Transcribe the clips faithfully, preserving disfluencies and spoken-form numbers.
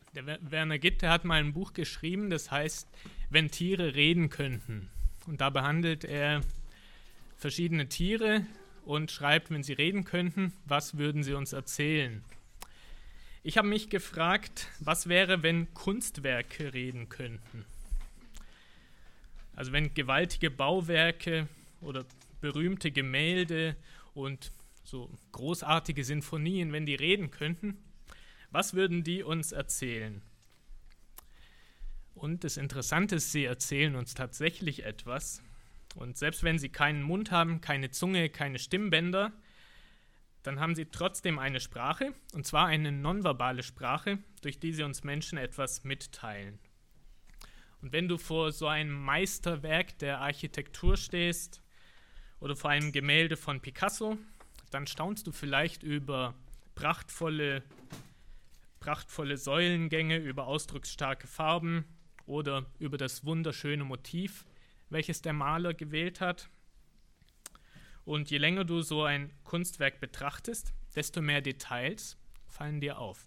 Der Werner Gitt, der hat mal ein Buch geschrieben, das heißt, wenn Tiere reden könnten. Und da behandelt er verschiedene Tiere und schreibt, wenn sie reden könnten, was würden sie uns erzählen? Ich habe mich gefragt, was wäre, wenn Kunstwerke reden könnten? Also wenn gewaltige Bauwerke oder berühmte Gemälde und so großartige Sinfonien, wenn die reden könnten, was würden die uns erzählen? Und das Interessante ist, sie erzählen uns tatsächlich etwas. Und selbst wenn sie keinen Mund haben, keine Zunge, keine Stimmbänder, dann haben sie trotzdem eine Sprache, und zwar eine nonverbale Sprache, durch die sie uns Menschen etwas mitteilen. Und wenn du vor so einem Meisterwerk der Architektur stehst oder vor einem Gemälde von Picasso, dann staunst du vielleicht über prachtvolle, prachtvolle Säulengänge, über ausdrucksstarke Farben oder über das wunderschöne Motiv, welches der Maler gewählt hat. Und je länger du so ein Kunstwerk betrachtest, desto mehr Details fallen dir auf.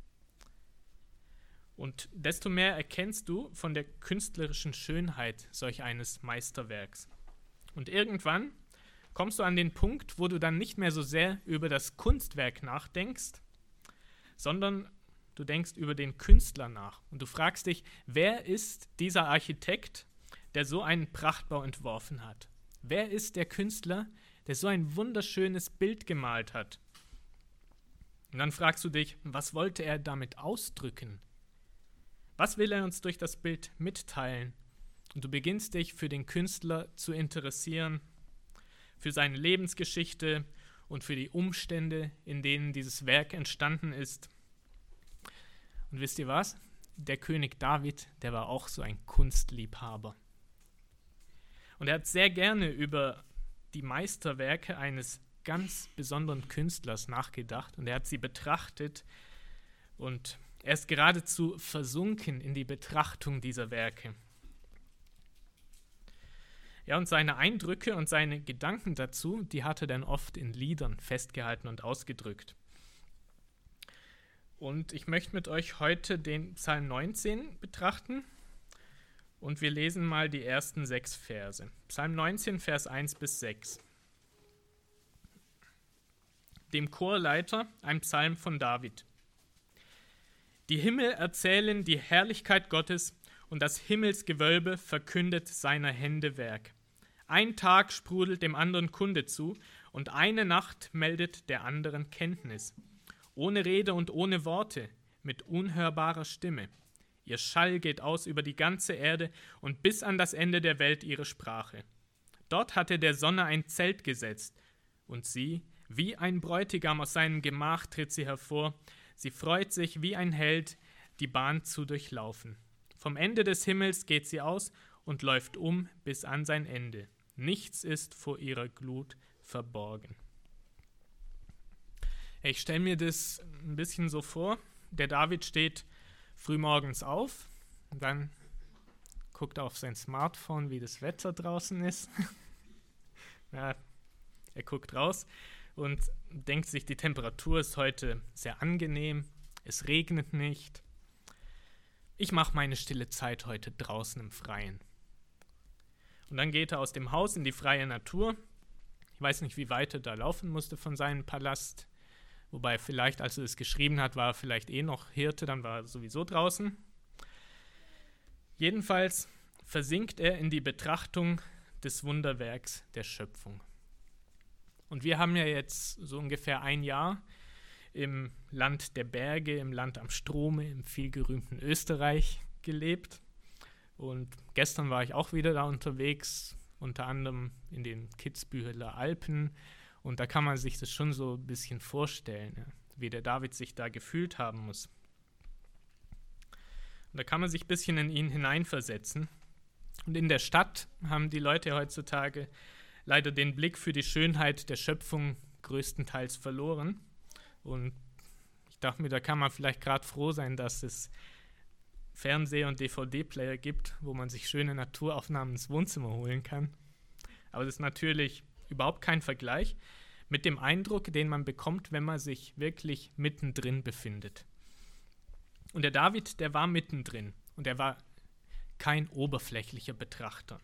Und desto mehr erkennst du von der künstlerischen Schönheit solch eines Meisterwerks. Und irgendwann kommst du an den Punkt, wo du dann nicht mehr so sehr über das Kunstwerk nachdenkst, sondern du denkst über den Künstler nach. Und du fragst dich, wer ist dieser Architekt, der so einen Prachtbau entworfen hat? Wer ist der Künstler, der so ein wunderschönes Bild gemalt hat? Und dann fragst du dich, was wollte er damit ausdrücken? Was will er uns durch das Bild mitteilen? Und du beginnst dich für den Künstler zu interessieren, für seine Lebensgeschichte und für die Umstände, in denen dieses Werk entstanden ist. Und wisst ihr was? Der König David, der war auch so ein Kunstliebhaber. Und er hat sehr gerne über die Meisterwerke eines ganz besonderen Künstlers nachgedacht und er hat sie betrachtet und er ist geradezu versunken in die Betrachtung dieser Werke. Ja, und seine Eindrücke und seine Gedanken dazu, die hat er dann oft in Liedern festgehalten und ausgedrückt. Und ich möchte mit euch heute den Psalm neunzehn betrachten und wir lesen mal die ersten sechs Verse. Psalm neunzehn, Vers eins bis sechs. Dem Chorleiter ein Psalm von David. Die Himmel erzählen die Herrlichkeit Gottes und das Himmelsgewölbe verkündet seiner Hände Werk. Ein Tag sprudelt dem anderen Kunde zu und eine Nacht meldet der anderen Kenntnis. Ohne Rede und ohne Worte, mit unhörbarer Stimme. Ihr Schall geht aus über die ganze Erde und bis an das Ende der Welt ihre Sprache. Dort hatte der Sonne ein Zelt gesetzt und sie, wie ein Bräutigam aus seinem Gemach tritt sie hervor. Sie freut sich wie ein Held, die Bahn zu durchlaufen. Vom Ende des Himmels geht sie aus und läuft um bis an sein Ende. Nichts ist vor ihrer Glut verborgen. Ich stelle mir das ein bisschen so vor. Der David steht frühmorgens auf und dann guckt er auf sein Smartphone, wie das Wetter draußen ist. Ja, er guckt raus und denkt sich, die Temperatur ist heute sehr angenehm, es regnet nicht. Ich mache meine stille Zeit heute draußen im Freien. Und dann geht er aus dem Haus in die freie Natur. Ich weiß nicht, wie weit er da laufen musste von seinem Palast. Wobei vielleicht, als er es geschrieben hat, war er vielleicht eh noch Hirte, dann war er sowieso draußen. Jedenfalls versinkt er in die Betrachtung des Wunderwerks der Schöpfung. Und wir haben ja jetzt so ungefähr ein Jahr im Land der Berge, im Land am Strome, im vielgerühmten Österreich gelebt. Und gestern war ich auch wieder da unterwegs, unter anderem in den Kitzbüheler Alpen. Und da kann man sich das schon so ein bisschen vorstellen, ja, wie der David sich da gefühlt haben muss. Und da kann man sich ein bisschen in ihn hineinversetzen. Und in der Stadt haben die Leute heutzutage leider den Blick für die Schönheit der Schöpfung größtenteils verloren. Und ich dachte mir, da kann man vielleicht gerade froh sein, dass es Fernseher und D V D-Player gibt, wo man sich schöne Naturaufnahmen ins Wohnzimmer holen kann. Aber das ist natürlich überhaupt kein Vergleich mit dem Eindruck, den man bekommt, wenn man sich wirklich mittendrin befindet. Und der David, der war mittendrin und er war kein oberflächlicher Betrachter.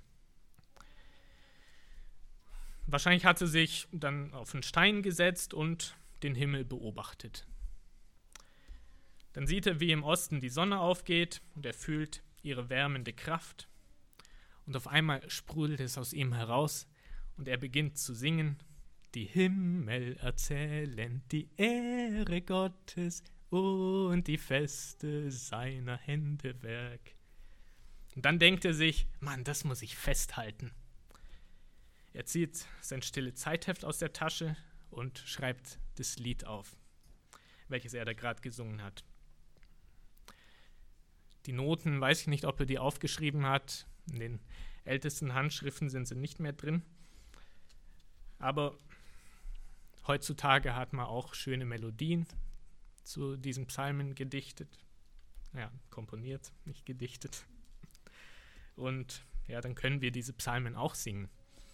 Wahrscheinlich hat er sich dann auf einen Stein gesetzt und den Himmel beobachtet. Dann sieht er, wie im Osten die Sonne aufgeht und er fühlt ihre wärmende Kraft. Und auf einmal sprudelt es aus ihm heraus und er beginnt zu singen: Die Himmel erzählen die Ehre Gottes und die Feste seiner Hände Werk. Und dann denkt er sich: Mann, das muss ich festhalten. Er zieht sein stille Zeitheft aus der Tasche und schreibt das Lied auf, welches er da gerade gesungen hat. Die Noten, weiß ich nicht, ob er die aufgeschrieben hat. In den ältesten Handschriften sind sie nicht mehr drin. Aber heutzutage hat man auch schöne Melodien zu diesen Psalmen gedichtet. Ja, komponiert, nicht gedichtet. Und ja, dann können wir diese Psalmen auch singen.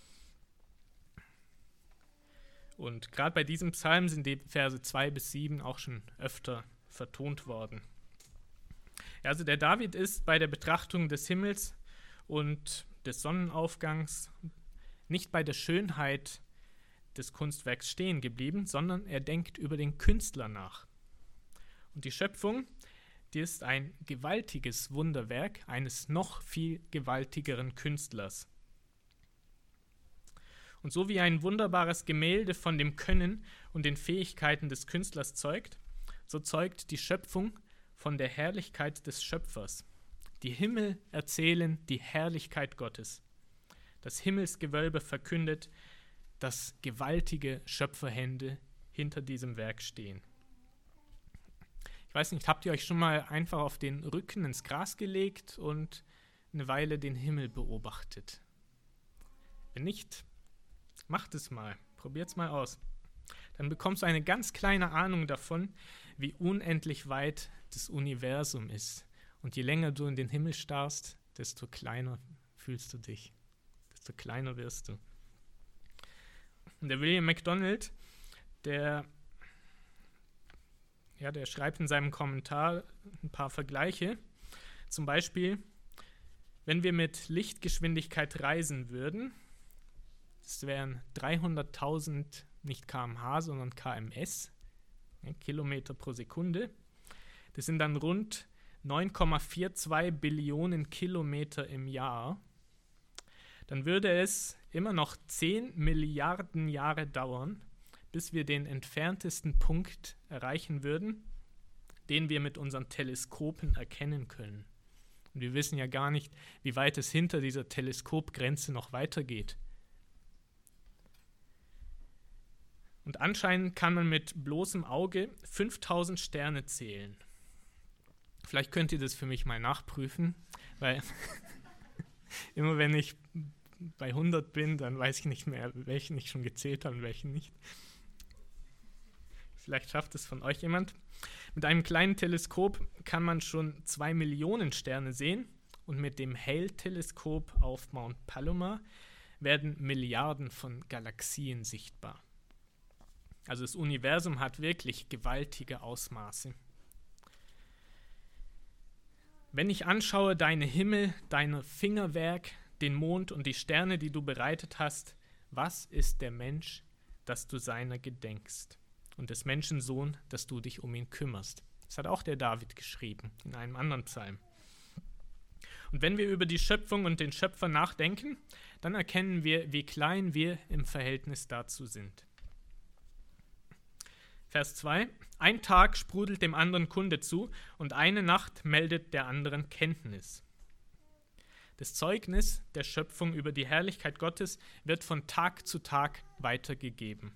Und gerade bei diesem Psalm sind die Verse zwei bis sieben auch schon öfter vertont worden. Ja, also der David ist bei der Betrachtung des Himmels und des Sonnenaufgangs nicht bei der Schönheit des Kunstwerks stehen geblieben, sondern er denkt über den Künstler nach. Und die Schöpfung, die ist ein gewaltiges Wunderwerk eines noch viel gewaltigeren Künstlers. Und so wie ein wunderbares Gemälde von dem Können und den Fähigkeiten des Künstlers zeugt, so zeugt die Schöpfung von der Herrlichkeit des Schöpfers. Die Himmel erzählen die Herrlichkeit Gottes. Das Himmelsgewölbe verkündet, dass gewaltige Schöpferhände hinter diesem Werk stehen. Ich weiß nicht, habt ihr euch schon mal einfach auf den Rücken ins Gras gelegt und eine Weile den Himmel beobachtet? Wenn nicht, macht es mal, probiert es mal aus. Dann bekommst du eine ganz kleine Ahnung davon, wie unendlich weit das Universum ist. Und je länger du in den Himmel starrst, desto kleiner fühlst du dich, desto kleiner wirst du. Und der William MacDonald, der, ja, der schreibt in seinem Kommentar ein paar Vergleiche. Zum Beispiel, wenn wir mit Lichtgeschwindigkeit reisen würden, das wären dreihunderttausend, nicht Kilometer pro Stunde, sondern Kilometer pro Sekunde, ja, Kilometer pro Sekunde. Das sind dann rund neun Komma zweiundvierzig Billionen Kilometer im Jahr. Dann würde es immer noch zehn Milliarden Jahre dauern, bis wir den entferntesten Punkt erreichen würden, den wir mit unseren Teleskopen erkennen können. Und wir wissen ja gar nicht, wie weit es hinter dieser Teleskopgrenze noch weitergeht. Und anscheinend kann man mit bloßem Auge fünftausend Sterne zählen. Vielleicht könnt ihr das für mich mal nachprüfen, weil immer wenn ich bei hundert bin, dann weiß ich nicht mehr, welchen ich schon gezählt habe und welchen nicht. Vielleicht schafft es von euch jemand. Mit einem kleinen Teleskop kann man schon zwei Millionen Sterne sehen und mit dem Hale-Teleskop auf Mount Palomar werden Milliarden von Galaxien sichtbar. Also das Universum hat wirklich gewaltige Ausmaße. Wenn ich anschaue deine Himmel, dein Fingerwerk, den Mond und die Sterne, die du bereitet hast, was ist der Mensch, dass du seiner gedenkst? Und des Menschen Sohn, dass du dich um ihn kümmerst. Das hat auch der David geschrieben in einem anderen Psalm. Und wenn wir über die Schöpfung und den Schöpfer nachdenken, dann erkennen wir, wie klein wir im Verhältnis dazu sind. Vers zwei. Ein Tag sprudelt dem anderen Kunde zu und eine Nacht meldet der anderen Kenntnis. Das Zeugnis der Schöpfung über die Herrlichkeit Gottes wird von Tag zu Tag weitergegeben.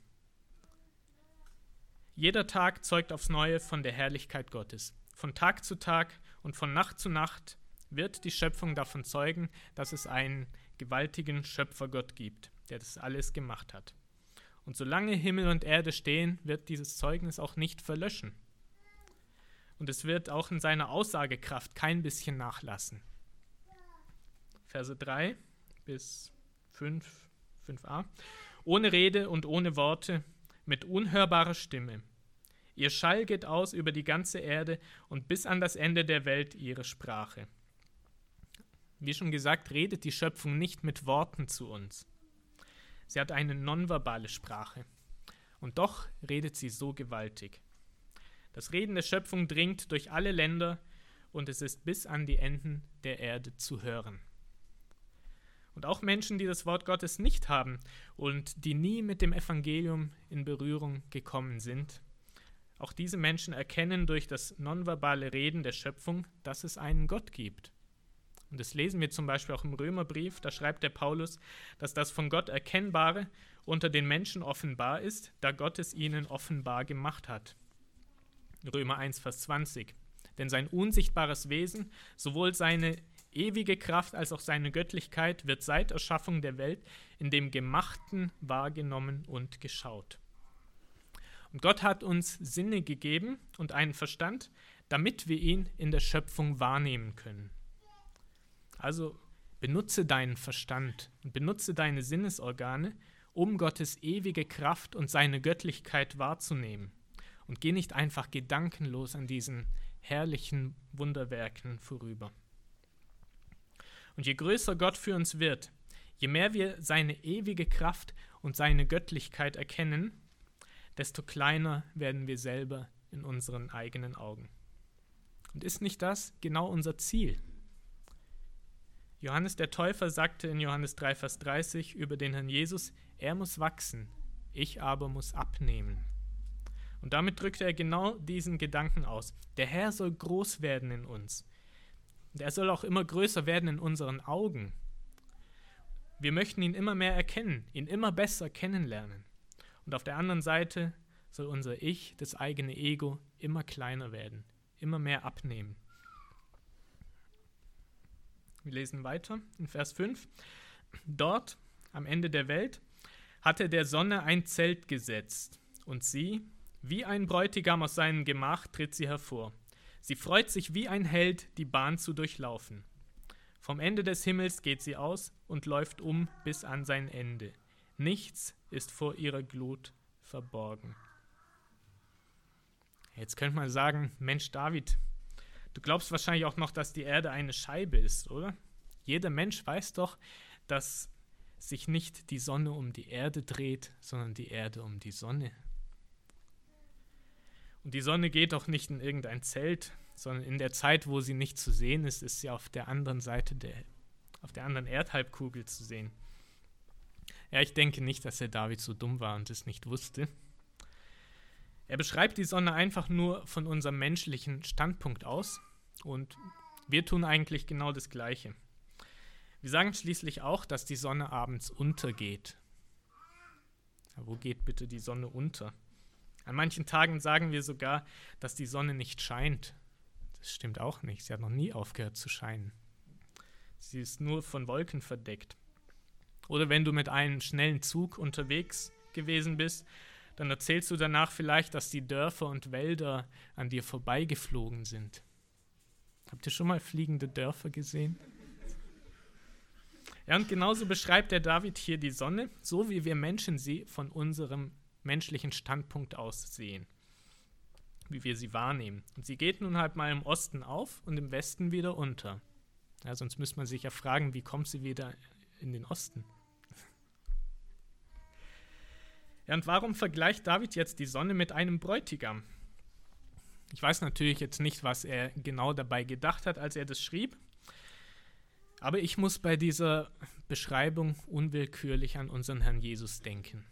Jeder Tag zeugt aufs Neue von der Herrlichkeit Gottes. Von Tag zu Tag und von Nacht zu Nacht wird die Schöpfung davon zeugen, dass es einen gewaltigen Schöpfergott gibt, der das alles gemacht hat. Und solange Himmel und Erde stehen, wird dieses Zeugnis auch nicht verlöschen. Und es wird auch in seiner Aussagekraft kein bisschen nachlassen. Verse drei bis fünf, fünf a. Ohne Rede und ohne Worte, mit unhörbarer Stimme. Ihr Schall geht aus über die ganze Erde und bis an das Ende der Welt ihre Sprache. Wie schon gesagt, redet die Schöpfung nicht mit Worten zu uns. Sie hat eine nonverbale Sprache. Und doch redet sie so gewaltig. Das Reden der Schöpfung dringt durch alle Länder und es ist bis an die Enden der Erde zu hören. Und auch Menschen, die das Wort Gottes nicht haben und die nie mit dem Evangelium in Berührung gekommen sind, auch diese Menschen erkennen durch das nonverbale Reden der Schöpfung, dass es einen Gott gibt. Und das lesen wir zum Beispiel auch im Römerbrief, da schreibt der Paulus, dass das von Gott Erkennbare unter den Menschen offenbar ist, da Gott es ihnen offenbar gemacht hat. Römer eins, Vers zwanzig. Denn sein unsichtbares Wesen, sowohl seine ewige Kraft als auch seine Göttlichkeit, wird seit Erschaffung der Welt in dem Gemachten wahrgenommen und geschaut. Und Gott hat uns Sinne gegeben und einen Verstand, damit wir ihn in der Schöpfung wahrnehmen können. Also benutze deinen Verstand und benutze deine Sinnesorgane, um Gottes ewige Kraft und seine Göttlichkeit wahrzunehmen. Und geh nicht einfach gedankenlos an diesen herrlichen Wunderwerken vorüber. Und je größer Gott für uns wird, je mehr wir seine ewige Kraft und seine Göttlichkeit erkennen, desto kleiner werden wir selber in unseren eigenen Augen. Und ist nicht das genau unser Ziel? Johannes der Täufer sagte in Johannes drei, Vers dreißig über den Herrn Jesus, er muss wachsen, ich aber muss abnehmen. Und damit drückte er genau diesen Gedanken aus. Der Herr soll groß werden in uns. Und er soll auch immer größer werden in unseren Augen. Wir möchten ihn immer mehr erkennen, ihn immer besser kennenlernen. Und auf der anderen Seite soll unser Ich, das eigene Ego, immer kleiner werden, immer mehr abnehmen. Wir lesen weiter in Vers fünf. Dort, am Ende der Welt, hatte der Sonne ein Zelt gesetzt. Und sie, wie ein Bräutigam aus seinem Gemach, tritt sie hervor. Sie freut sich wie ein Held, die Bahn zu durchlaufen. Vom Ende des Himmels geht sie aus und läuft um bis an sein Ende. Nichts ist vor ihrer Glut verborgen. Jetzt könnte man sagen, Mensch David, du glaubst wahrscheinlich auch noch, dass die Erde eine Scheibe ist, oder? Jeder Mensch weiß doch, dass sich nicht die Sonne um die Erde dreht, sondern die Erde um die Sonne. Und die Sonne geht auch nicht in irgendein Zelt, sondern in der Zeit, wo sie nicht zu sehen ist, ist sie auf der anderen Seite der, auf der anderen Erdhalbkugel zu sehen. Ja, ich denke nicht, dass der David so dumm war und es nicht wusste. Er beschreibt die Sonne einfach nur von unserem menschlichen Standpunkt aus und wir tun eigentlich genau das Gleiche. Wir sagen schließlich auch, dass die Sonne abends untergeht. Ja, wo geht bitte die Sonne unter? An manchen Tagen sagen wir sogar, dass die Sonne nicht scheint. Das stimmt auch nicht. Sie hat noch nie aufgehört zu scheinen. Sie ist nur von Wolken verdeckt. Oder wenn du mit einem schnellen Zug unterwegs gewesen bist, dann erzählst du danach vielleicht, dass die Dörfer und Wälder an dir vorbeigeflogen sind. Habt ihr schon mal fliegende Dörfer gesehen? Ja, und genauso beschreibt der David hier die Sonne, so wie wir Menschen sie von unserem menschlichen Standpunkt aus sehen, wie wir sie wahrnehmen. Und sie geht nun halt mal im Osten auf und im Westen wieder unter. Ja, sonst müsste man sich ja fragen, wie kommt sie wieder in den Osten? Ja, und warum vergleicht David jetzt die Sonne mit einem Bräutigam? Ich weiß natürlich jetzt nicht, was er genau dabei gedacht hat, als er das schrieb, aber ich muss bei dieser Beschreibung unwillkürlich an unseren Herrn Jesus denken.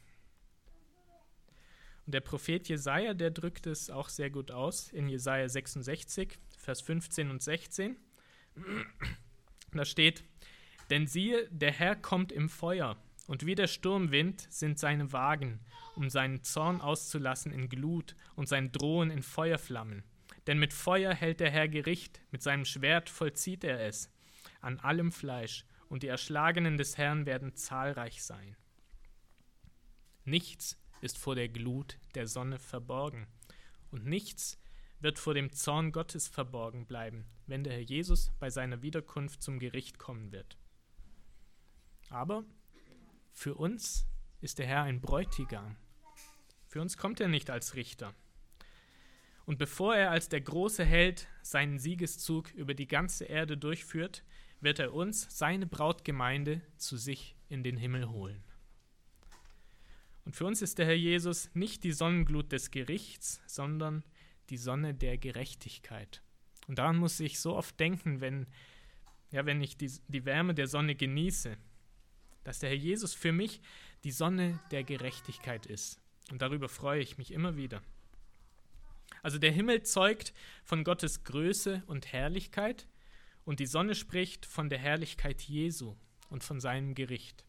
Und der Prophet Jesaja, der drückt es auch sehr gut aus in Jesaja sechsundsechzig, Vers fünfzehn und sechzehn. Da steht, denn siehe, der Herr kommt im Feuer, und wie der Sturmwind sind seine Wagen, um seinen Zorn auszulassen in Glut und sein Drohen in Feuerflammen. Denn mit Feuer hält der Herr Gericht, mit seinem Schwert vollzieht er es, an allem Fleisch, und die Erschlagenen des Herrn werden zahlreich sein. Nichts ist vor der Glut der Sonne verborgen, und nichts wird vor dem Zorn Gottes verborgen bleiben, wenn der Herr Jesus bei seiner Wiederkunft zum Gericht kommen wird. Aber für uns ist der Herr ein Bräutigam. Für uns kommt er nicht als Richter. Und bevor er als der große Held seinen Siegeszug über die ganze Erde durchführt, wird er uns, seine Brautgemeinde, zu sich in den Himmel holen. Und für uns ist der Herr Jesus nicht die Sonnenglut des Gerichts, sondern die Sonne der Gerechtigkeit. Und daran muss ich so oft denken, wenn, ja, wenn ich die, die Wärme der Sonne genieße, dass der Herr Jesus für mich die Sonne der Gerechtigkeit ist. Und darüber freue ich mich immer wieder. Also der Himmel zeugt von Gottes Größe und Herrlichkeit und die Sonne spricht von der Herrlichkeit Jesu und von seinem Gericht.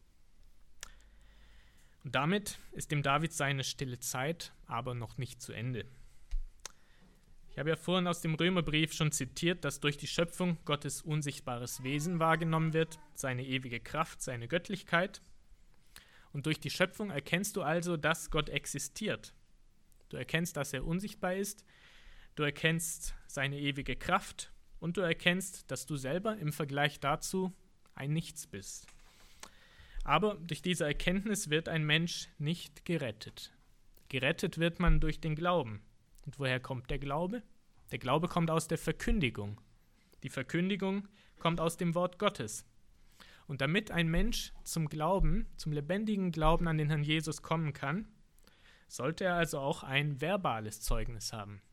Und damit ist dem David seine stille Zeit aber noch nicht zu Ende. Ich habe ja vorhin aus dem Römerbrief schon zitiert, dass durch die Schöpfung Gottes unsichtbares Wesen wahrgenommen wird, seine ewige Kraft, seine Göttlichkeit. Und durch die Schöpfung erkennst du also, dass Gott existiert. Du erkennst, dass er unsichtbar ist, du erkennst seine ewige Kraft und du erkennst, dass du selber im Vergleich dazu ein Nichts bist. Aber durch diese Erkenntnis wird ein Mensch nicht gerettet. Gerettet wird man durch den Glauben. Und woher kommt der Glaube? Der Glaube kommt aus der Verkündigung. Die Verkündigung kommt aus dem Wort Gottes. Und damit ein Mensch zum Glauben, zum lebendigen Glauben an den Herrn Jesus kommen kann, sollte er also auch ein verbales Zeugnis haben.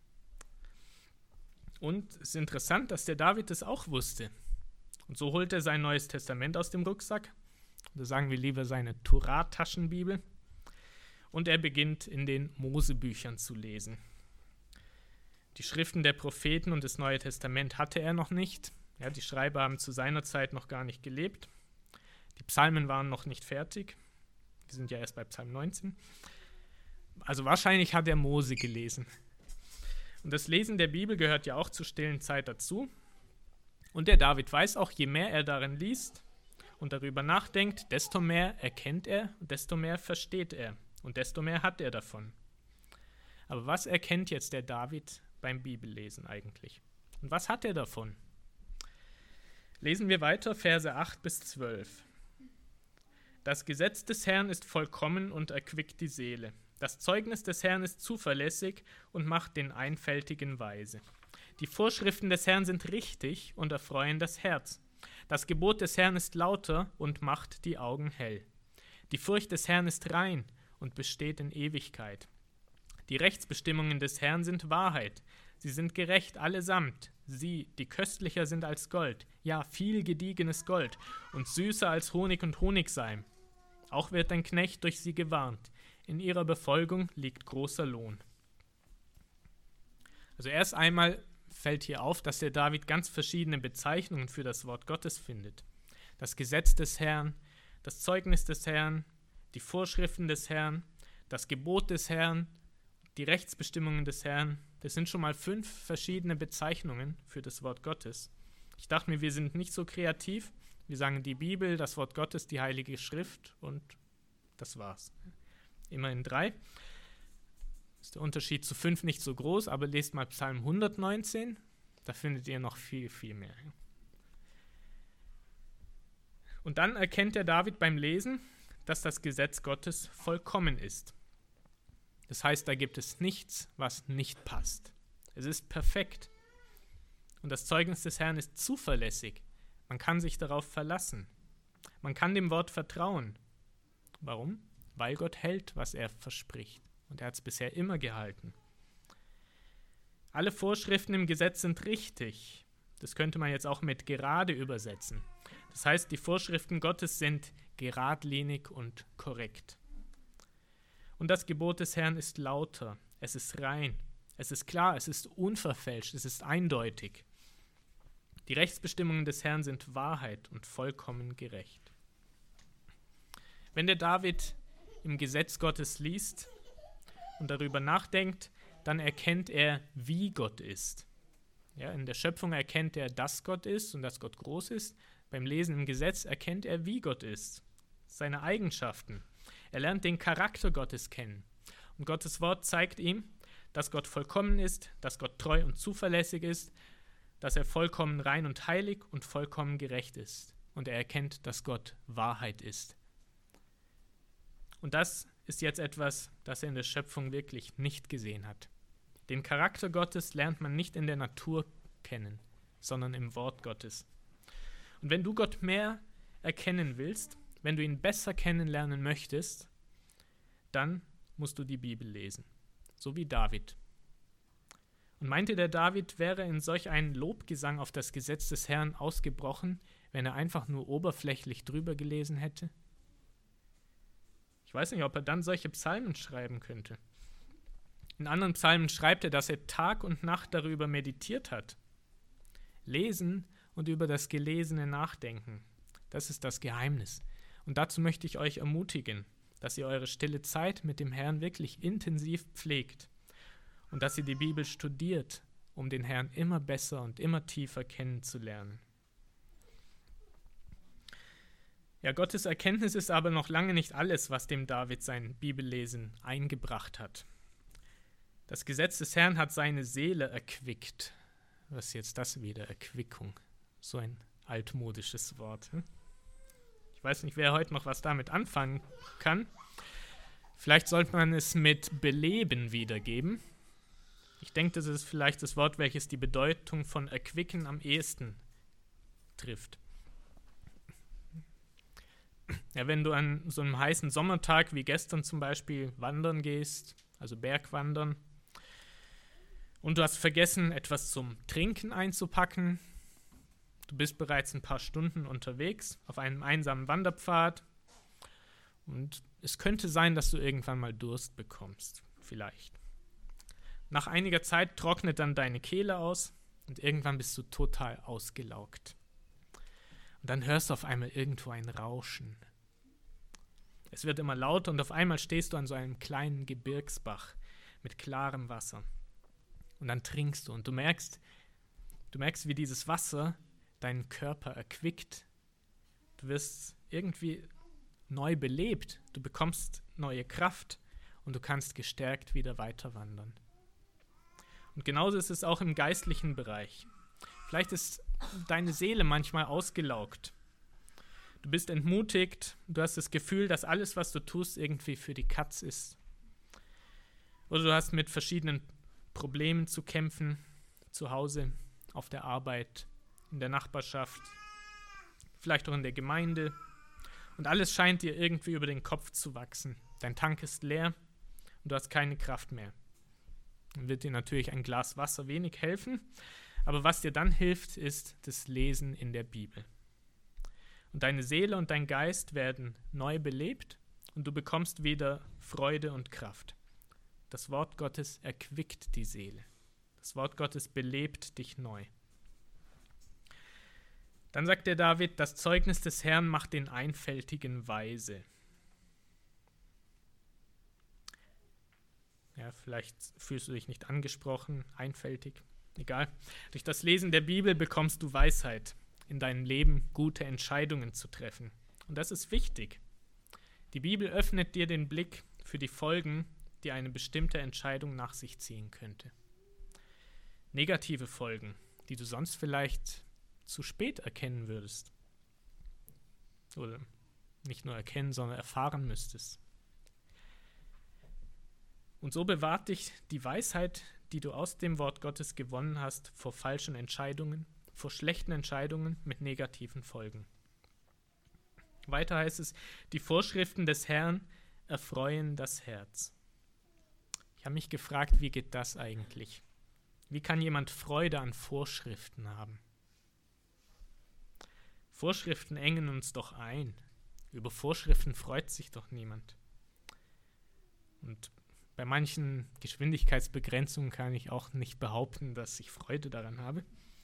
Und es ist interessant, dass der David das auch wusste. Und so holt er sein Neues Testament aus dem Rucksack, oder sagen wir lieber seine Torah-Taschenbibel, und er beginnt in den Mosebüchern zu lesen. Die Schriften der Propheten und das Neue Testament hatte er noch nicht. Ja, die Schreiber haben zu seiner Zeit noch gar nicht gelebt. Die Psalmen waren noch nicht fertig. Wir sind ja erst bei Psalm neunzehn. Also wahrscheinlich hat er Mose gelesen. Und das Lesen der Bibel gehört ja auch zur stillen Zeit dazu. Und der David weiß auch, je mehr er darin liest und darüber nachdenkt, desto mehr erkennt er, desto mehr versteht er und desto mehr hat er davon. Aber was erkennt jetzt der David beim Bibellesen eigentlich? Und was hat er davon? Lesen wir weiter, Verse acht bis zwölf. Das Gesetz des Herrn ist vollkommen und erquickt die Seele. Das Zeugnis des Herrn ist zuverlässig und macht den Einfältigen weise. Die Vorschriften des Herrn sind richtig und erfreuen das Herz. Das Gebot des Herrn ist lauter und macht die Augen hell. Die Furcht des Herrn ist rein und besteht in Ewigkeit. Die Rechtsbestimmungen des Herrn sind Wahrheit. Sie sind gerecht allesamt. Sie, die köstlicher sind als Gold, ja, viel gediegenes Gold und süßer als Honig und Honigseim. Auch wird ein Knecht durch sie gewarnt. In ihrer Befolgung liegt großer Lohn. Also erst einmal fällt hier auf, dass der David ganz verschiedene Bezeichnungen für das Wort Gottes findet. Das Gesetz des Herrn, das Zeugnis des Herrn, die Vorschriften des Herrn, das Gebot des Herrn, die Rechtsbestimmungen des Herrn. Das sind schon mal fünf verschiedene Bezeichnungen für das Wort Gottes. Ich dachte mir, wir sind nicht so kreativ. Wir sagen die Bibel, das Wort Gottes, die Heilige Schrift und das war's. Immerhin drei. Ist der Unterschied zu fünf nicht so groß, aber lest mal Psalm hundertneunzehn, da findet ihr noch viel, viel mehr. Und dann erkennt der David beim Lesen, dass das Gesetz Gottes vollkommen ist. Das heißt, da gibt es nichts, was nicht passt. Es ist perfekt. Und das Zeugnis des Herrn ist zuverlässig. Man kann sich darauf verlassen. Man kann dem Wort vertrauen. Warum? Weil Gott hält, was er verspricht. Und er hat es bisher immer gehalten. Alle Vorschriften im Gesetz sind richtig. Das könnte man jetzt auch mit gerade übersetzen. Das heißt, die Vorschriften Gottes sind geradlinig und korrekt. Und das Gebot des Herrn ist lauter, es ist rein, es ist klar, es ist unverfälscht, es ist eindeutig. Die Rechtsbestimmungen des Herrn sind Wahrheit und vollkommen gerecht. Wenn der David im Gesetz Gottes liest und darüber nachdenkt, dann erkennt er, wie Gott ist. Ja, in der Schöpfung erkennt er, dass Gott ist und dass Gott groß ist. Beim Lesen im Gesetz erkennt er, wie Gott ist, seine Eigenschaften. Er lernt den Charakter Gottes kennen. Und Gottes Wort zeigt ihm, dass Gott vollkommen ist, dass Gott treu und zuverlässig ist, dass er vollkommen rein und heilig und vollkommen gerecht ist. Und er erkennt, dass Gott Wahrheit ist. Und das ist jetzt etwas, das er in der Schöpfung wirklich nicht gesehen hat. Den Charakter Gottes lernt man nicht in der Natur kennen, sondern im Wort Gottes. Und wenn du Gott mehr erkennen willst, wenn du ihn besser kennenlernen möchtest, dann musst du die Bibel lesen, so wie David. Und meinte der David, wäre in solch einen Lobgesang auf das Gesetz des Herrn ausgebrochen, wenn er einfach nur oberflächlich drüber gelesen hätte? Ich weiß nicht, ob er dann solche Psalmen schreiben könnte. In anderen Psalmen schreibt er, dass er Tag und Nacht darüber meditiert hat. Lesen und über das Gelesene nachdenken, das ist das Geheimnis. Und dazu möchte ich euch ermutigen, dass ihr eure stille Zeit mit dem Herrn wirklich intensiv pflegt und dass ihr die Bibel studiert, um den Herrn immer besser und immer tiefer kennenzulernen. Ja, Gottes Erkenntnis ist aber noch lange nicht alles, was dem David sein Bibellesen eingebracht hat. Das Gesetz des Herrn hat seine Seele erquickt. Was ist jetzt das wieder? Erquickung. So ein altmodisches Wort. Hm? Ich weiß nicht, wer heute noch was damit anfangen kann. Vielleicht sollte man es mit beleben wiedergeben. Ich denke, das ist vielleicht das Wort, welches die Bedeutung von erquicken am ehesten trifft. Ja, wenn du an so einem heißen Sommertag wie gestern zum Beispiel wandern gehst, also Bergwandern, und du hast vergessen, etwas zum Trinken einzupacken, du bist bereits ein paar Stunden unterwegs auf einem einsamen Wanderpfad und es könnte sein, dass du irgendwann mal Durst bekommst, vielleicht. Nach einiger Zeit trocknet dann deine Kehle aus und irgendwann bist du total ausgelaugt. Und dann hörst du auf einmal irgendwo ein Rauschen. Es wird immer lauter und auf einmal stehst du an so einem kleinen Gebirgsbach mit klarem Wasser. Und dann trinkst du und du merkst, du merkst, wie dieses Wasser deinen Körper erquickt. Du wirst irgendwie neu belebt, du bekommst neue Kraft und du kannst gestärkt wieder weiter wandern. Und genauso ist es auch im geistlichen Bereich. Vielleicht ist deine Seele manchmal ausgelaugt. Du bist entmutigt, du hast das Gefühl, dass alles, was du tust, irgendwie für die Katz ist. Oder du hast mit verschiedenen Problemen zu kämpfen, zu Hause, auf der Arbeit, in der Nachbarschaft, vielleicht auch in der Gemeinde. Und alles scheint dir irgendwie über den Kopf zu wachsen. Dein Tank ist leer und du hast keine Kraft mehr. Dann wird dir natürlich ein Glas Wasser wenig helfen, aber was dir dann hilft, ist das Lesen in der Bibel. Und deine Seele und dein Geist werden neu belebt und du bekommst wieder Freude und Kraft. Das Wort Gottes erquickt die Seele. Das Wort Gottes belebt dich neu. Dann sagt der David, das Zeugnis des Herrn macht den Einfältigen weise. Ja, vielleicht fühlst du dich nicht angesprochen, einfältig, egal. Durch das Lesen der Bibel bekommst du Weisheit, in deinem Leben gute Entscheidungen zu treffen. Und das ist wichtig. Die Bibel öffnet dir den Blick für die Folgen, die eine bestimmte Entscheidung nach sich ziehen könnte. Negative Folgen, die du sonst vielleicht zu spät erkennen würdest. Oder nicht nur erkennen, sondern erfahren müsstest. Und so bewahrt dich die Weisheit, die du aus dem Wort Gottes gewonnen hast, vor falschen Entscheidungen, vor schlechten Entscheidungen mit negativen Folgen. Weiter heißt es, die Vorschriften des Herrn erfreuen das Herz. Ich habe mich gefragt, wie geht das eigentlich? Wie kann jemand Freude an Vorschriften haben? Vorschriften engen uns doch ein. Über Vorschriften freut sich doch niemand. Und bei manchen Geschwindigkeitsbegrenzungen kann ich auch nicht behaupten, dass ich Freude daran habe.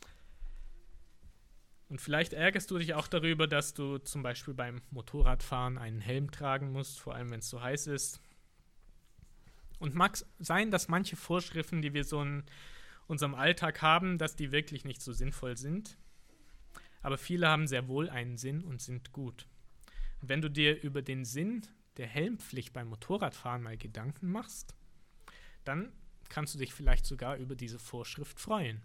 Und vielleicht ärgerst du dich auch darüber, dass du zum Beispiel beim Motorradfahren einen Helm tragen musst, vor allem wenn es so heiß ist. Und mag sein, dass manche Vorschriften, die wir so in unserem Alltag haben, dass die wirklich nicht so sinnvoll sind. Aber viele haben sehr wohl einen Sinn und sind gut. Und wenn du dir über den Sinn der Helmpflicht beim Motorradfahren mal Gedanken machst, dann kannst du dich vielleicht sogar über diese Vorschrift freuen.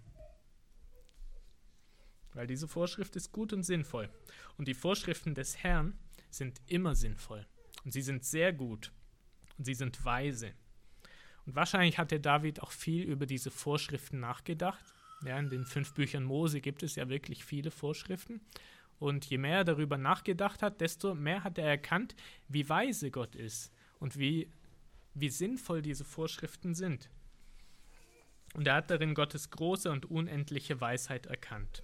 Weil diese Vorschrift ist gut und sinnvoll. Und die Vorschriften des Herrn sind immer sinnvoll. Und sie sind sehr gut. Und sie sind weise. Und wahrscheinlich hat der David auch viel über diese Vorschriften nachgedacht. Ja, in den fünf Büchern Mose gibt es ja wirklich viele Vorschriften. Und je mehr er darüber nachgedacht hat, desto mehr hat er erkannt, wie weise Gott ist und wie, wie sinnvoll diese Vorschriften sind. Und er hat darin Gottes große und unendliche Weisheit erkannt.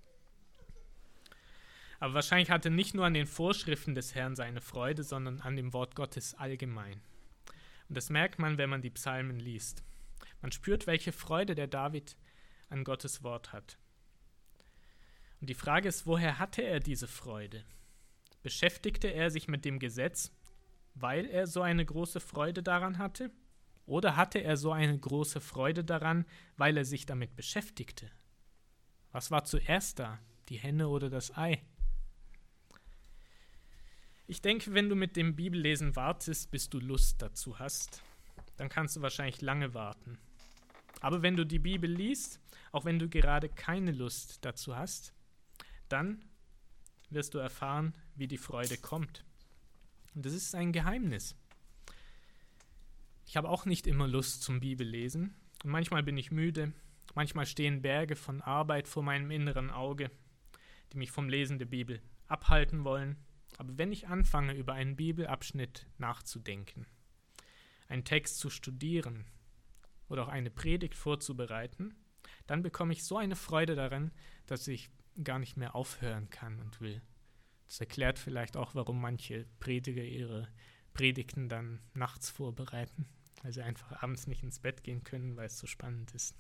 Aber wahrscheinlich hatte nicht nur an den Vorschriften des Herrn seine Freude, sondern an dem Wort Gottes allgemein. Und das merkt man, wenn man die Psalmen liest. Man spürt, welche Freude der David an Gottes Wort hat. Und die Frage ist, woher hatte er diese Freude? Beschäftigte er sich mit dem Gesetz, weil er so eine große Freude daran hatte? Oder hatte er so eine große Freude daran, weil er sich damit beschäftigte? Was war zuerst da, die Henne oder das Ei? Ich denke, wenn du mit dem Bibellesen wartest, bis du Lust dazu hast, dann kannst du wahrscheinlich lange warten. Aber wenn du die Bibel liest, auch wenn du gerade keine Lust dazu hast, dann wirst du erfahren, wie die Freude kommt. Und das ist ein Geheimnis. Ich habe auch nicht immer Lust zum Bibellesen. Und manchmal bin ich müde, manchmal stehen Berge von Arbeit vor meinem inneren Auge, die mich vom Lesen der Bibel abhalten wollen. Aber wenn ich anfange, über einen Bibelabschnitt nachzudenken, einen Text zu studieren oder auch eine Predigt vorzubereiten, dann bekomme ich so eine Freude daran, dass ich gar nicht mehr aufhören kann und will. Das erklärt vielleicht auch, warum manche Prediger ihre Predigten dann nachts vorbereiten, weil sie einfach abends nicht ins Bett gehen können, weil es so spannend ist.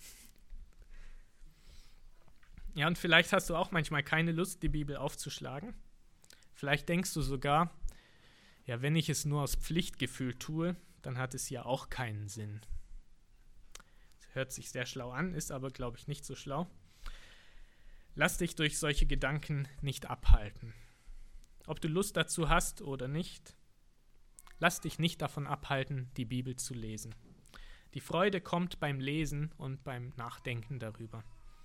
Ja, und vielleicht hast du auch manchmal keine Lust, die Bibel aufzuschlagen. Vielleicht denkst du sogar, ja, wenn ich es nur aus Pflichtgefühl tue, dann hat es ja auch keinen Sinn. Das hört sich sehr schlau an, ist aber, glaube ich, nicht so schlau. Lass dich durch solche Gedanken nicht abhalten. Ob du Lust dazu hast oder nicht, lass dich nicht davon abhalten, die Bibel zu lesen. Die Freude kommt beim Lesen und beim Nachdenken darüber.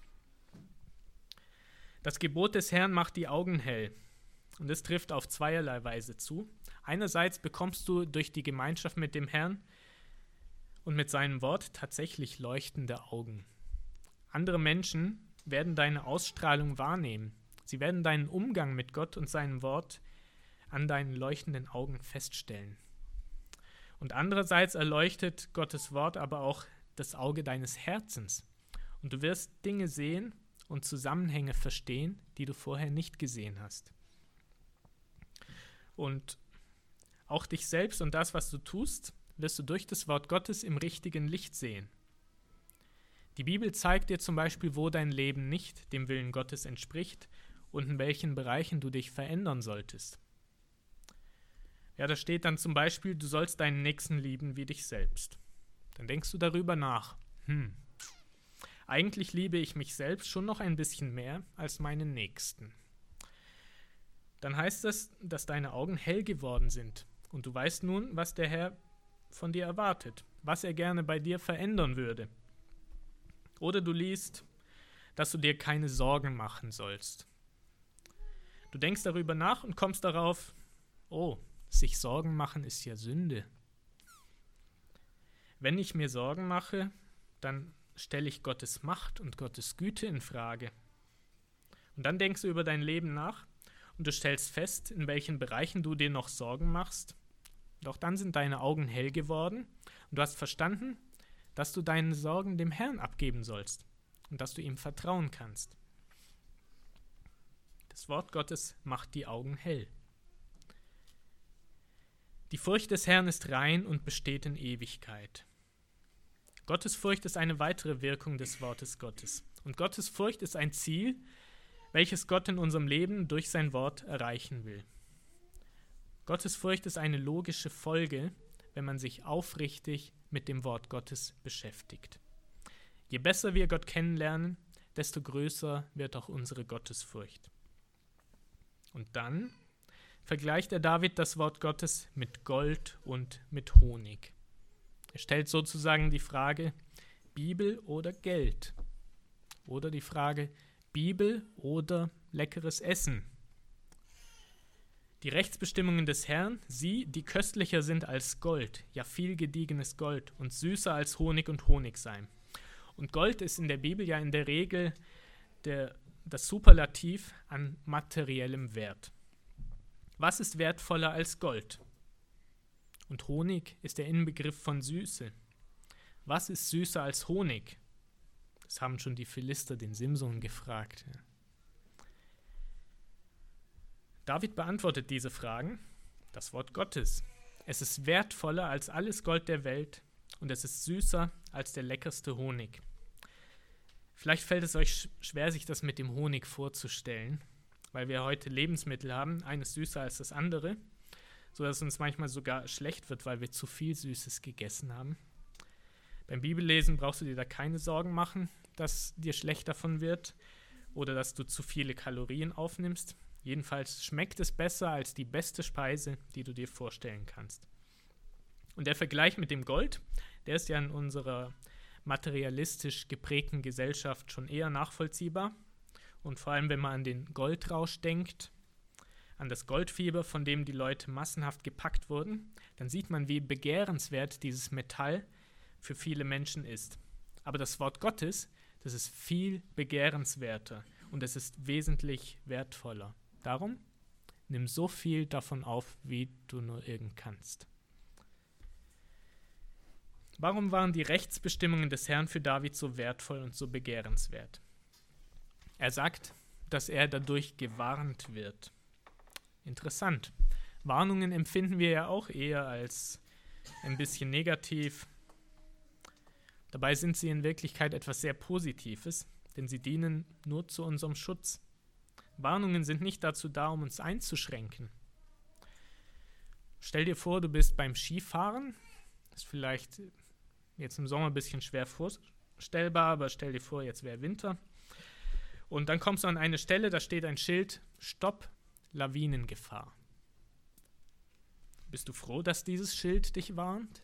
Das Gebot des Herrn macht die Augen hell. Und es trifft auf zweierlei Weise zu. Einerseits bekommst du durch die Gemeinschaft mit dem Herrn und mit seinem Wort tatsächlich leuchtende Augen. Andere Menschen werden deine Ausstrahlung wahrnehmen. Sie werden deinen Umgang mit Gott und seinem Wort an deinen leuchtenden Augen feststellen. Und andererseits erleuchtet Gottes Wort aber auch das Auge deines Herzens. Und du wirst Dinge sehen und Zusammenhänge verstehen, die du vorher nicht gesehen hast. Und auch dich selbst und das, was du tust, wirst du durch das Wort Gottes im richtigen Licht sehen. Die Bibel zeigt dir zum Beispiel, wo dein Leben nicht dem Willen Gottes entspricht und in welchen Bereichen du dich verändern solltest. Ja, da steht dann zum Beispiel, du sollst deinen Nächsten lieben wie dich selbst. Dann denkst du darüber nach. Hm, eigentlich liebe ich mich selbst schon noch ein bisschen mehr als meinen Nächsten. Dann heißt das, dass deine Augen hell geworden sind und du weißt nun, was der Herr von dir erwartet, was er gerne bei dir verändern würde. Oder du liest, dass du dir keine Sorgen machen sollst. Du denkst darüber nach und kommst darauf, oh, sich Sorgen machen ist ja Sünde. Wenn ich mir Sorgen mache, dann stelle ich Gottes Macht und Gottes Güte in Frage. Und dann denkst du über dein Leben nach und du stellst fest, in welchen Bereichen du dir noch Sorgen machst. Doch dann sind deine Augen hell geworden und du hast verstanden, dass du deine Sorgen dem Herrn abgeben sollst und dass du ihm vertrauen kannst. Das Wort Gottes macht die Augen hell. Die Furcht des Herrn ist rein und besteht in Ewigkeit. Gottesfurcht ist eine weitere Wirkung des Wortes Gottes. Und Gottesfurcht ist ein Ziel, welches Gott in unserem Leben durch sein Wort erreichen will. Gottesfurcht ist eine logische Folge, wenn man sich aufrichtig mit dem Wort Gottes beschäftigt. Je besser wir Gott kennenlernen, desto größer wird auch unsere Gottesfurcht. Und dann vergleicht der David das Wort Gottes mit Gold und mit Honig. Er stellt sozusagen die Frage, Bibel oder Geld? Oder die Frage, Bibel oder leckeres Essen? Die Rechtsbestimmungen des Herrn, sie, die köstlicher sind als Gold, ja viel gediegenes Gold und süßer als Honig und Honigseim. Und Gold ist in der Bibel ja in der Regel der, das Superlativ an materiellem Wert. Was ist wertvoller als Gold? Und Honig ist der Inbegriff von Süße. Was ist süßer als Honig? Das haben schon die Philister den Simson gefragt. David beantwortet diese Fragen. Das Wort Gottes. Es ist wertvoller als alles Gold der Welt und es ist süßer als der leckerste Honig. Vielleicht fällt es euch schwer, sich das mit dem Honig vorzustellen, weil wir heute Lebensmittel haben, eines süßer als das andere, sodass uns manchmal sogar schlecht wird, weil wir zu viel Süßes gegessen haben. Beim Bibellesen brauchst du dir da keine Sorgen machen, dass dir schlecht davon wird oder dass du zu viele Kalorien aufnimmst. Jedenfalls schmeckt es besser als die beste Speise, die du dir vorstellen kannst. Und der Vergleich mit dem Gold, der ist ja in unserer materialistisch geprägten Gesellschaft schon eher nachvollziehbar. Und vor allem, wenn man an den Goldrausch denkt, an das Goldfieber, von dem die Leute massenhaft gepackt wurden, dann sieht man, wie begehrenswert dieses Metall für viele Menschen ist. Aber das Wort Gottes, das ist viel begehrenswerter und es ist wesentlich wertvoller. Darum, nimm so viel davon auf, wie du nur irgend kannst. Warum waren die Rechtsbestimmungen des Herrn für David so wertvoll und so begehrenswert? Er sagt, dass er dadurch gewarnt wird. Interessant. Warnungen empfinden wir ja auch eher als ein bisschen negativ. Dabei sind sie in Wirklichkeit etwas sehr Positives, denn sie dienen nur zu unserem Schutz. Warnungen sind nicht dazu da, um uns einzuschränken. Stell dir vor, du bist beim Skifahren. Das ist vielleicht jetzt im Sommer ein bisschen schwer vorstellbar, aber stell dir vor, jetzt wäre Winter. Und dann kommst du an eine Stelle, da steht ein Schild, Stopp, Lawinengefahr. Bist du froh, dass dieses Schild dich warnt?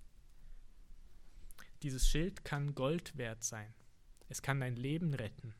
Dieses Schild kann Gold wert sein. Es kann dein Leben retten.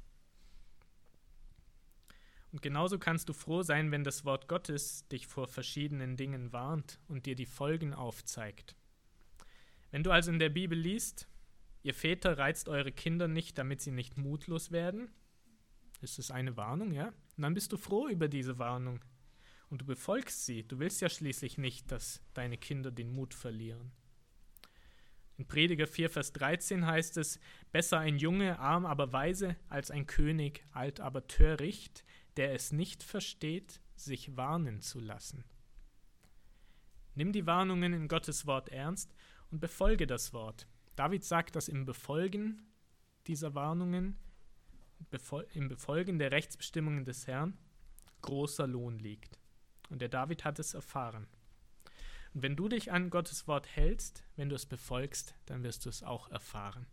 Und genauso kannst du froh sein, wenn das Wort Gottes dich vor verschiedenen Dingen warnt und dir die Folgen aufzeigt. Wenn du also in der Bibel liest, ihr Väter reizt eure Kinder nicht, damit sie nicht mutlos werden, ist es eine Warnung, ja? Und dann bist du froh über diese Warnung und du befolgst sie. Du willst ja schließlich nicht, dass deine Kinder den Mut verlieren. In Prediger vier, Vers dreizehn heißt es, besser ein Junge, arm, aber weise, als ein König, alt, aber töricht, der es nicht versteht, sich warnen zu lassen. Nimm die Warnungen in Gottes Wort ernst und befolge das Wort. David sagt, dass im Befolgen dieser Warnungen, im Befolgen der Rechtsbestimmungen des Herrn, großer Lohn liegt. Und der David hat es erfahren. Und wenn du dich an Gottes Wort hältst, wenn du es befolgst, dann wirst du es auch erfahren.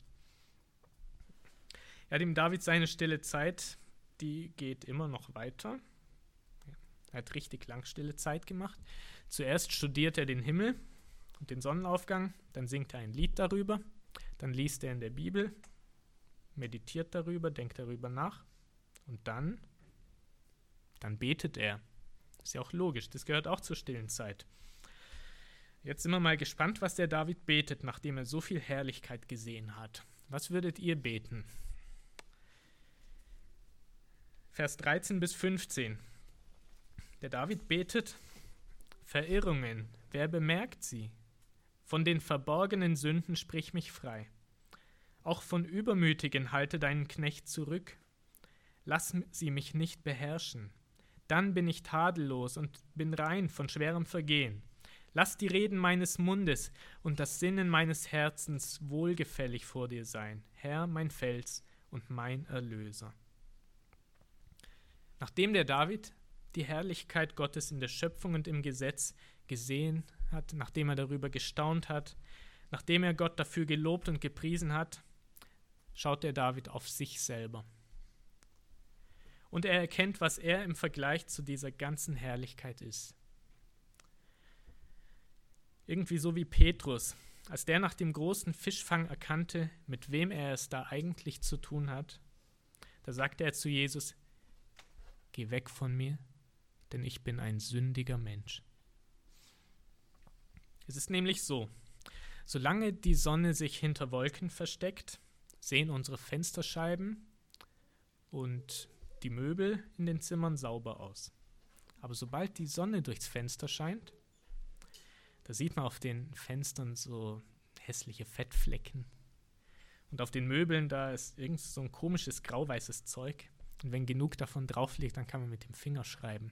Ja, dem David seine stille Zeit, die geht immer noch weiter. Er hat richtig lang stille Zeit gemacht. Zuerst studiert er den Himmel und den Sonnenaufgang, dann singt er ein Lied darüber, dann liest er in der Bibel, meditiert darüber, denkt darüber nach und dann, dann betet er. Ist ja auch logisch, das gehört auch zur stillen Zeit. Jetzt sind wir mal gespannt, was der David betet, nachdem er so viel Herrlichkeit gesehen hat. Was würdet ihr beten? Vers dreizehn bis fünfzehn. Der David betet, Verirrungen, wer bemerkt sie? Von den verborgenen Sünden sprich mich frei. Auch von Übermütigen halte deinen Knecht zurück. Lass sie mich nicht beherrschen. Dann bin ich tadellos und bin rein von schwerem Vergehen. Lass die Reden meines Mundes und das Sinnen meines Herzens wohlgefällig vor dir sein, Herr, mein Fels und mein Erlöser. Nachdem der David die Herrlichkeit Gottes in der Schöpfung und im Gesetz gesehen hat, nachdem er darüber gestaunt hat, nachdem er Gott dafür gelobt und gepriesen hat, schaut der David auf sich selber. Und er erkennt, was er im Vergleich zu dieser ganzen Herrlichkeit ist. Irgendwie so wie Petrus, als der nach dem großen Fischfang erkannte, mit wem er es da eigentlich zu tun hat, da sagte er zu Jesus, geh weg von mir, denn ich bin ein sündiger Mensch. Es ist nämlich so, solange die Sonne sich hinter Wolken versteckt, sehen unsere Fensterscheiben und die Möbel in den Zimmern sauber aus. Aber sobald die Sonne durchs Fenster scheint, da sieht man auf den Fenstern so hässliche Fettflecken. Und auf den Möbeln, da ist irgend so ein komisches grauweißes Zeug. Und wenn genug davon drauf liegt, dann kann man mit dem Finger schreiben.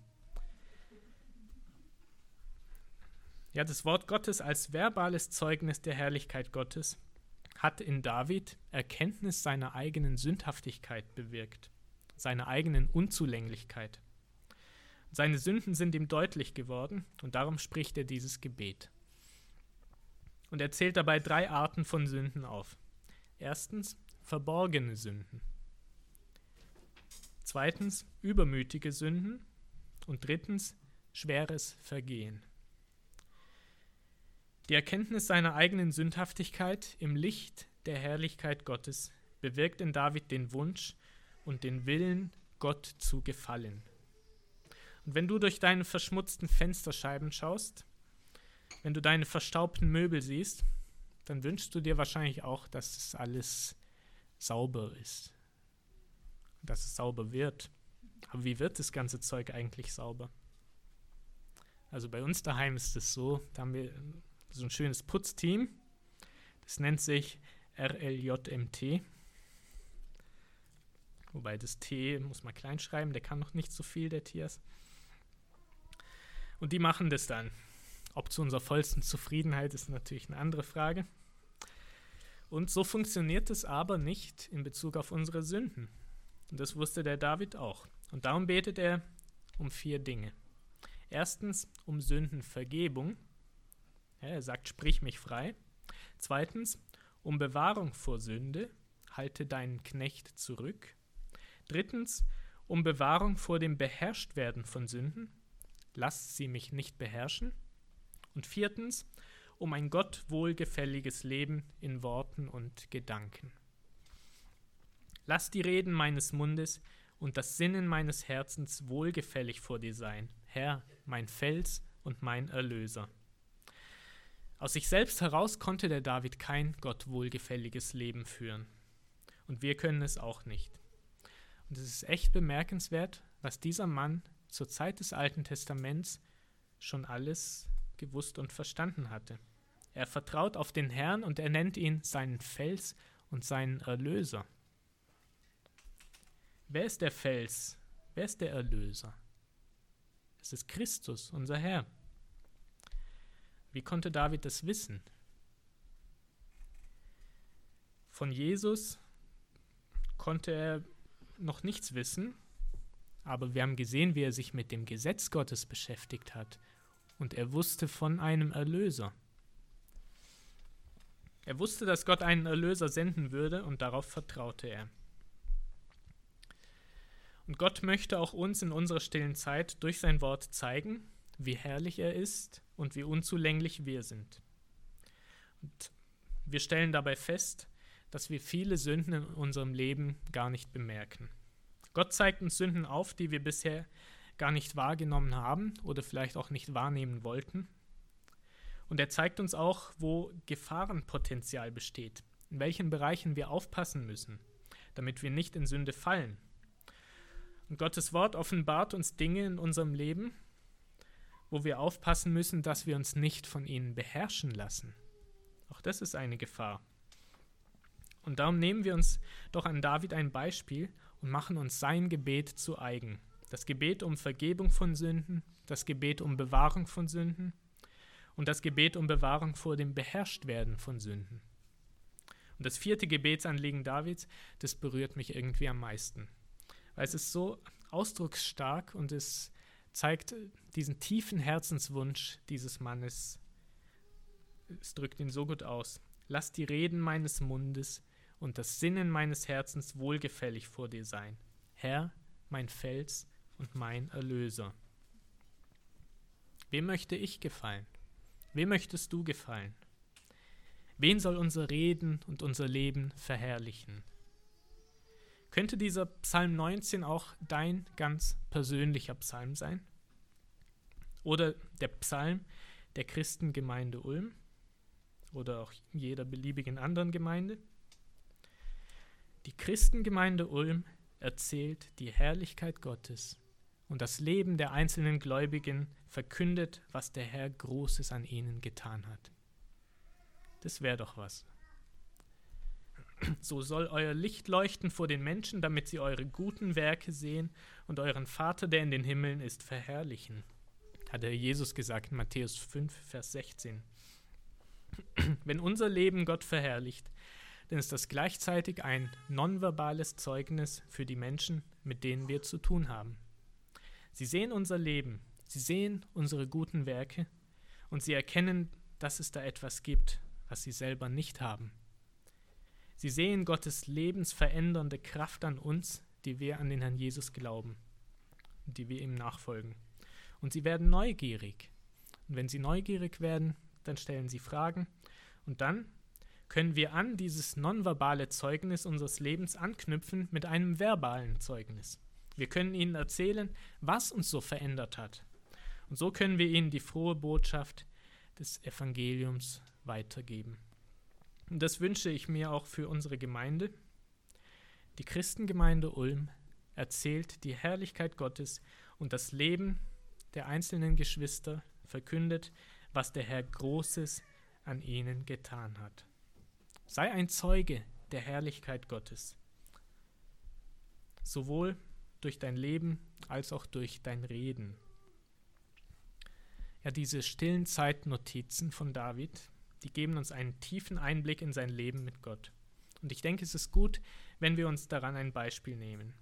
Ja, das Wort Gottes als verbales Zeugnis der Herrlichkeit Gottes hat in David Erkenntnis seiner eigenen Sündhaftigkeit bewirkt, seiner eigenen Unzulänglichkeit. Seine Sünden sind ihm deutlich geworden und darum spricht er dieses Gebet. Und er zählt dabei drei Arten von Sünden auf. Erstens verborgene Sünden. Zweitens übermütige Sünden. Und drittens schweres Vergehen. Die Erkenntnis seiner eigenen Sündhaftigkeit im Licht der Herrlichkeit Gottes bewirkt in David den Wunsch und den Willen, Gott zu gefallen. Und wenn du durch deine verschmutzten Fensterscheiben schaust, wenn du deine verstaubten Möbel siehst, dann wünschst du dir wahrscheinlich auch, dass es alles sauber ist, dass es sauber wird. Aber wie wird das ganze Zeug eigentlich sauber? Also bei uns daheim ist es so, da haben wir so ein schönes Putzteam, das nennt sich R L J M T. Wobei das T muss man klein schreiben, der kann noch nicht so viel, der Tias. Und die machen das dann. Ob zu unserer vollsten Zufriedenheit ist natürlich eine andere Frage. Und so funktioniert es aber nicht in Bezug auf unsere Sünden. Und das wusste der David auch. Und darum betet er um vier Dinge. Erstens um Sündenvergebung. Ja, er sagt, sprich mich frei. Zweitens um Bewahrung vor Sünde. Halte deinen Knecht zurück. Drittens um Bewahrung vor dem Beherrschtwerden von Sünden. Lass sie mich nicht beherrschen. Und viertens um ein Gott wohlgefälliges Leben in Worten und Gedanken. Lass die Reden meines Mundes und das Sinnen meines Herzens wohlgefällig vor dir sein, Herr, mein Fels und mein Erlöser. Aus sich selbst heraus konnte der David kein Gott wohlgefälliges Leben führen. Und wir können es auch nicht. Und es ist echt bemerkenswert, was dieser Mann zur Zeit des Alten Testaments schon alles gewusst und verstanden hatte. Er vertraut auf den Herrn und er nennt ihn seinen Fels und seinen Erlöser. Wer ist der Fels? Wer ist der Erlöser? Es ist Christus, unser Herr. Wie konnte David das wissen? Von Jesus konnte er noch nichts wissen, aber wir haben gesehen, wie er sich mit dem Gesetz Gottes beschäftigt hat. Und er wusste von einem Erlöser. Er wusste, dass Gott einen Erlöser senden würde und darauf vertraute er. Und Gott möchte auch uns in unserer stillen Zeit durch sein Wort zeigen, wie herrlich er ist und wie unzulänglich wir sind. Und wir stellen dabei fest, dass wir viele Sünden in unserem Leben gar nicht bemerken. Gott zeigt uns Sünden auf, die wir bisher gar nicht wahrgenommen haben oder vielleicht auch nicht wahrnehmen wollten. Und er zeigt uns auch, wo Gefahrenpotenzial besteht, in welchen Bereichen wir aufpassen müssen, damit wir nicht in Sünde fallen. Und Gottes Wort offenbart uns Dinge in unserem Leben, wo wir aufpassen müssen, dass wir uns nicht von ihnen beherrschen lassen. Auch das ist eine Gefahr. Und darum nehmen wir uns doch an David ein Beispiel und machen uns sein Gebet zu eigen. Das Gebet um Vergebung von Sünden, das Gebet um Bewahrung von Sünden und das Gebet um Bewahrung vor dem Beherrschtwerden von Sünden. Und das vierte Gebetsanliegen Davids, das berührt mich irgendwie am meisten. Weil es ist so ausdrucksstark und es zeigt diesen tiefen Herzenswunsch dieses Mannes. Es drückt ihn so gut aus. Lass die Reden meines Mundes und das Sinnen meines Herzens wohlgefällig vor dir sein. Herr, mein Fels und mein Erlöser. Wem möchte ich gefallen? Wem möchtest du gefallen? Wen soll unser Reden und unser Leben verherrlichen? Könnte dieser Psalm neunzehn auch dein ganz persönlicher Psalm sein? Oder der Psalm der Christengemeinde Ulm oder auch jeder beliebigen anderen Gemeinde. Die Christengemeinde Ulm erzählt die Herrlichkeit Gottes und das Leben der einzelnen Gläubigen verkündet, was der Herr Großes an ihnen getan hat. Das wäre doch was. So soll euer Licht leuchten vor den Menschen, damit sie eure guten Werke sehen und euren Vater, der in den Himmeln ist, verherrlichen. Hat der Jesus gesagt in Matthäus fünf, Vers sechzehn. Wenn unser Leben Gott verherrlicht, dann ist das gleichzeitig ein nonverbales Zeugnis für die Menschen, mit denen wir zu tun haben. Sie sehen unser Leben, sie sehen unsere guten Werke und sie erkennen, dass es da etwas gibt, was sie selber nicht haben. Sie sehen Gottes lebensverändernde Kraft an uns, die wir an den Herrn Jesus glauben und die wir ihm nachfolgen. Und sie werden neugierig. Und wenn sie neugierig werden, dann stellen sie Fragen und dann können wir an dieses nonverbale Zeugnis unseres Lebens anknüpfen mit einem verbalen Zeugnis. Wir können ihnen erzählen, was uns so verändert hat. Und so können wir ihnen die frohe Botschaft des Evangeliums weitergeben. Und das wünsche ich mir auch für unsere Gemeinde. Die Christengemeinde Ulm erzählt die Herrlichkeit Gottes und das Leben der einzelnen Geschwister verkündet, was der Herr Großes an ihnen getan hat. Sei ein Zeuge der Herrlichkeit Gottes, sowohl durch dein Leben als auch durch dein Reden. Ja, diese stillen Zeitnotizen von David, die geben uns einen tiefen Einblick in sein Leben mit Gott. Und ich denke, es ist gut, wenn wir uns daran ein Beispiel nehmen.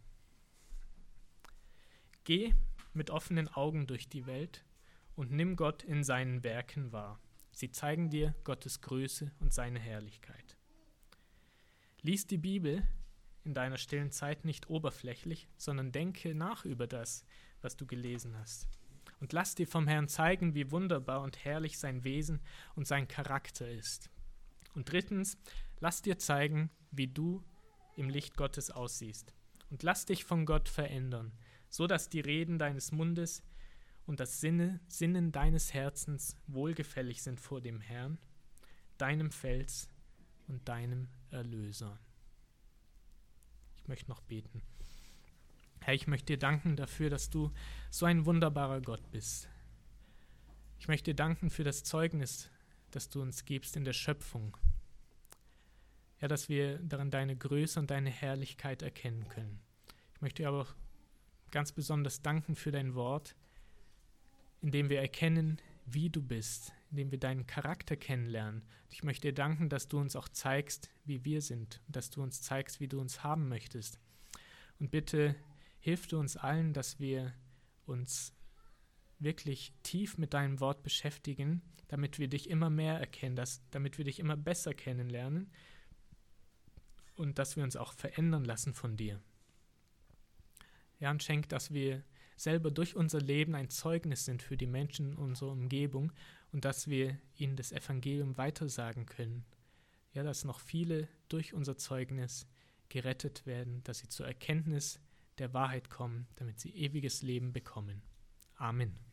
Geh mit offenen Augen durch die Welt und nimm Gott in seinen Werken wahr. Sie zeigen dir Gottes Größe und seine Herrlichkeit. Lies die Bibel in deiner stillen Zeit nicht oberflächlich, sondern denke nach über das, was du gelesen hast. Und lass dir vom Herrn zeigen, wie wunderbar und herrlich sein Wesen und sein Charakter ist. Und drittens, lass dir zeigen, wie du im Licht Gottes aussiehst. Und lass dich von Gott verändern, so dass die Reden deines Mundes und das Sinne, Sinnen deines Herzens wohlgefällig sind vor dem Herrn, deinem Fels und deinem Erlöser. Ich möchte noch beten. Herr, ich möchte dir danken dafür, dass du so ein wunderbarer Gott bist. Ich möchte dir danken für das Zeugnis, das du uns gibst in der Schöpfung. Ja, dass wir darin deine Größe und deine Herrlichkeit erkennen können. Ich möchte dir aber auch ganz besonders danken für dein Wort, in dem wir erkennen, wie du bist, in dem wir deinen Charakter kennenlernen. Ich möchte dir danken, dass du uns auch zeigst, wie wir sind, und dass du uns zeigst, wie du uns haben möchtest. Und bitte hilf du uns allen, dass wir uns wirklich tief mit deinem Wort beschäftigen, damit wir dich immer mehr erkennen, dass, damit wir dich immer besser kennenlernen und dass wir uns auch verändern lassen von dir. Ja, und schenk, dass wir selber durch unser Leben ein Zeugnis sind für die Menschen in unserer Umgebung und dass wir ihnen das Evangelium weitersagen können. Ja, dass noch viele durch unser Zeugnis gerettet werden, dass sie zur Erkenntnis der Wahrheit kommen, damit sie ewiges Leben bekommen. Amen.